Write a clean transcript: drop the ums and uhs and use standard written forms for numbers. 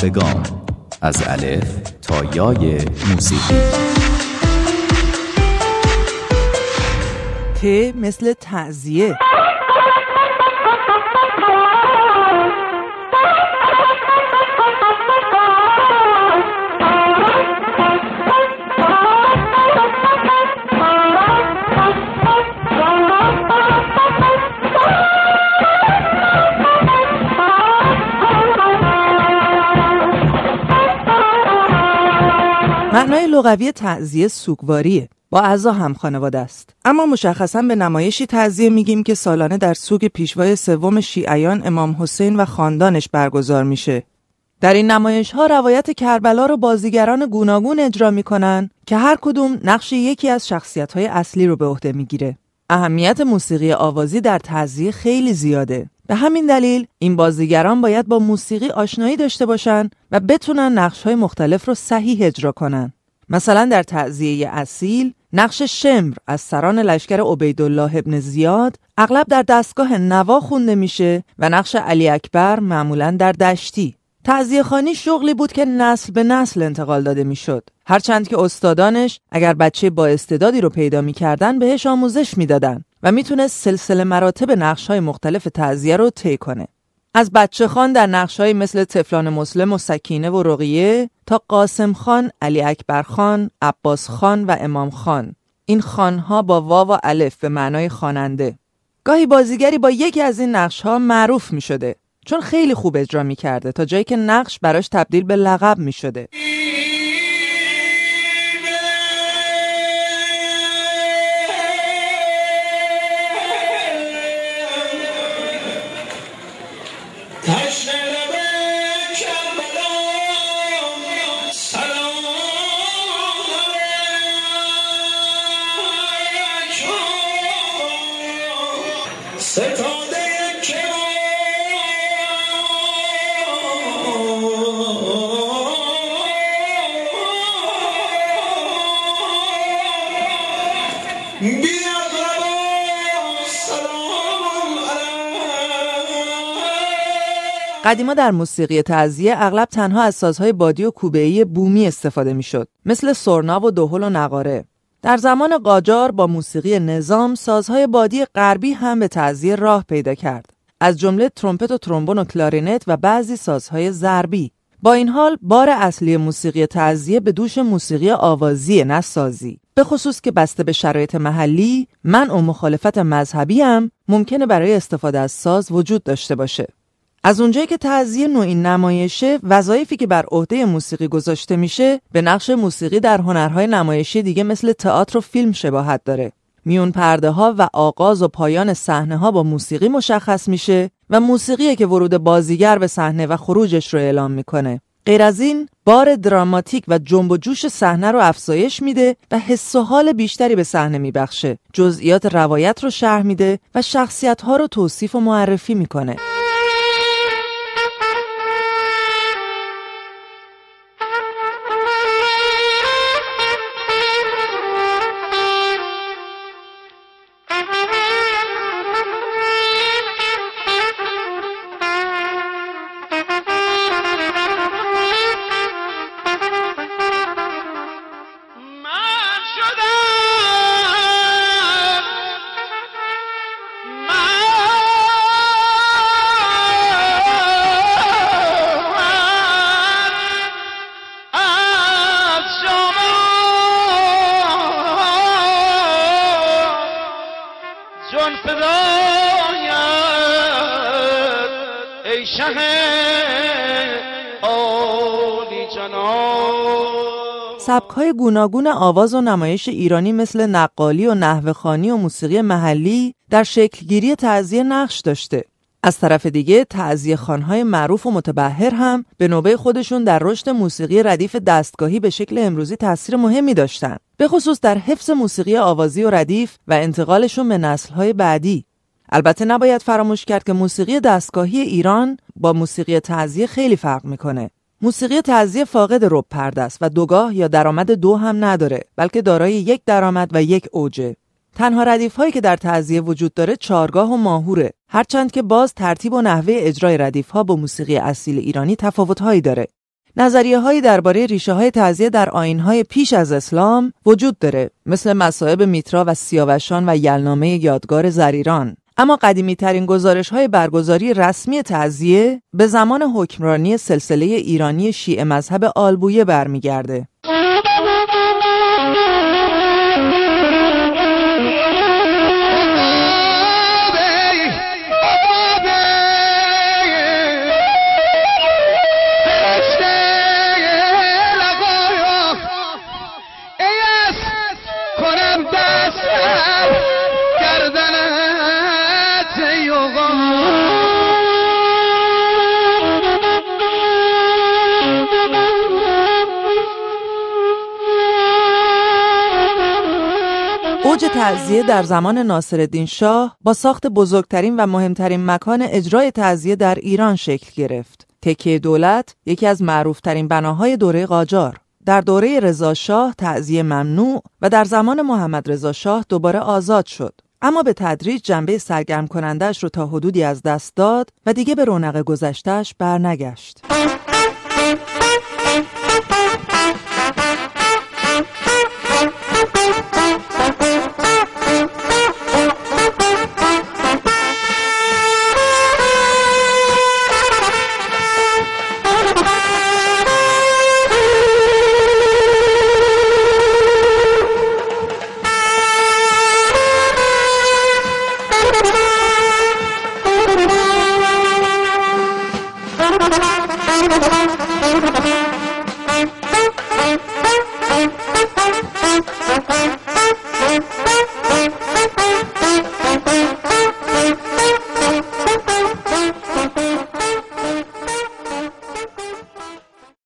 به گام، از الف تا یای موسیقی. ت مثل تعزیه. معنای لغوی تعزیه سوگواریه. با اعضا هم خانواده است. اما مشخصاً به نمایشی تعزیه میگیم که سالانه در سوگ پیشوای سوم شیعیان امام حسین و خاندانش برگزار میشه. در این نمایش‌ها روایت کربلا رو بازیگران گوناگون اجرا میکنن که هر کدوم نقش یکی از شخصیت‌های اصلی رو به عهده میگیره. اهمیت موسیقی آوازی در تعزیه خیلی زیاده. به همین دلیل این بازیگران باید با موسیقی آشنایی داشته باشن و بتونن نقش‌های مختلف رو صحیح اجرا کنن. مثلا در تعزیه اصیل نقش شمر از سران لشکر عبیدالله ابن زیاد اغلب در دستگاه نوا خونده میشه و نقش علی اکبر معمولا در دشتی. تعزیه خوانی شغلی بود که نسل به نسل انتقال داده میشد. هرچند که استادانش اگر بچه با استعدادی رو پیدا میکردن بهش آموزش میدادن و میتونست سلسله مراتب نقش‌های مختلف تعزیه رو طی کنه. از بچه خان در نقش‌های مثل طفلان مسلم و سکینه و رقیه تا قاسم خان، علی اکبر خان، عباس خان و امام خان. این خانها با واو و الف به معنای خواننده. گاهی بازیگری با یکی از این نقش‌ها معروف می‌شده چون خیلی خوب اجرا می‌کرده تا جایی که نقش براش تبدیل به لقب می‌شده. قدیما در موسیقی تعزیه اغلب تنها از سازهای بادی و کوبه‌ای بومی استفاده میشد، مثل سرنا و دهل و نقاره. در زمان قاجار با موسیقی نظام سازهای بادی غربی هم به تعزیه راه پیدا کرد، از جمله ترومپت و ترومبون و کلارینت و بعضی سازهای ضربی. با این حال بار اصلی موسیقی تعزیه به دوش موسیقی آوازی نه سازی، به خصوص که بسته به شرایط محلی منع و مخالفت مذهبی هم ممکنه برای استفاده از ساز وجود داشته باشه. از اونجایی که تعزیه نوعی نمایشه، وظایفی که بر عهده موسیقی گذاشته میشه به نقش موسیقی در هنرهای نمایشی دیگه مثل تئاتر و فیلم شباهت داره. میون پرده ها و آغاز و پایان صحنه ها با موسیقی مشخص میشه و موسیقیه که ورود بازیگر به صحنه و خروجش رو اعلام میکنه. غیر از این بار دراماتیک و جنب و جوش صحنه رو افزایش میده و حس و حال بیشتری به صحنه میبخشه. جزئیات روایت رو شرح میده و شخصیت ها رو توصیف و معرفی میکنه. سبک‌های گوناگون آواز و نمایش ایرانی مثل نقالی و نحوه‌خوانی و موسیقی محلی در شکلگیری تعزیه نقش داشته. از طرف دیگه تعزیه‌خوان‌های معروف و متبحر هم به نوبه خودشون در رشد موسیقی ردیف دستگاهی به شکل امروزی تأثیر مهمی داشتن، به خصوص در حفظ موسیقی آوازی و ردیف و انتقالشون به نسل‌های بعدی. البته نباید فراموش کرد که موسیقی دستگاهی ایران با موسیقی تعزیه خیلی فرق میکنه. موسیقی تعزیه فاقد رب پرده است و دوگاه یا درآمد دو هم نداره، بلکه دارای یک درآمد و یک اوجه. تنها ردیف هایی که در تعزیه وجود داره چارگاه و ماهوره، هرچند که باز ترتیب و نحوه اجرای ردیف ها با موسیقی اصیل ایرانی تفاوت هایی داره. نظریه‌هایی درباره ریشه‌های تعزیه در آیین‌های پیش از اسلام وجود داره، مثل مصائب میترا و سیاوشان و یلنامه یادگار زریران. اما قدیمی‌ترین گزارش‌های برگزاری رسمی تعزیه به زمان حکمرانی سلسله ایرانی شیعه مذهب آلبویه برمیگرده. اوج تعزیه در زمان ناصرالدین شاه با ساخت بزرگترین و مهمترین مکان اجرای تعزیه در ایران شکل گرفت. تکیه دولت یکی از معروفترین بناهای دوره قاجار. در دوره رضا شاه تعزیه ممنوع و در زمان محمد رضا شاه دوباره آزاد شد. اما به تدریج جنبه سرگرم کنندش رو تا حدودی از دست داد و دیگه به رونق گذشته‌اش برنگشت.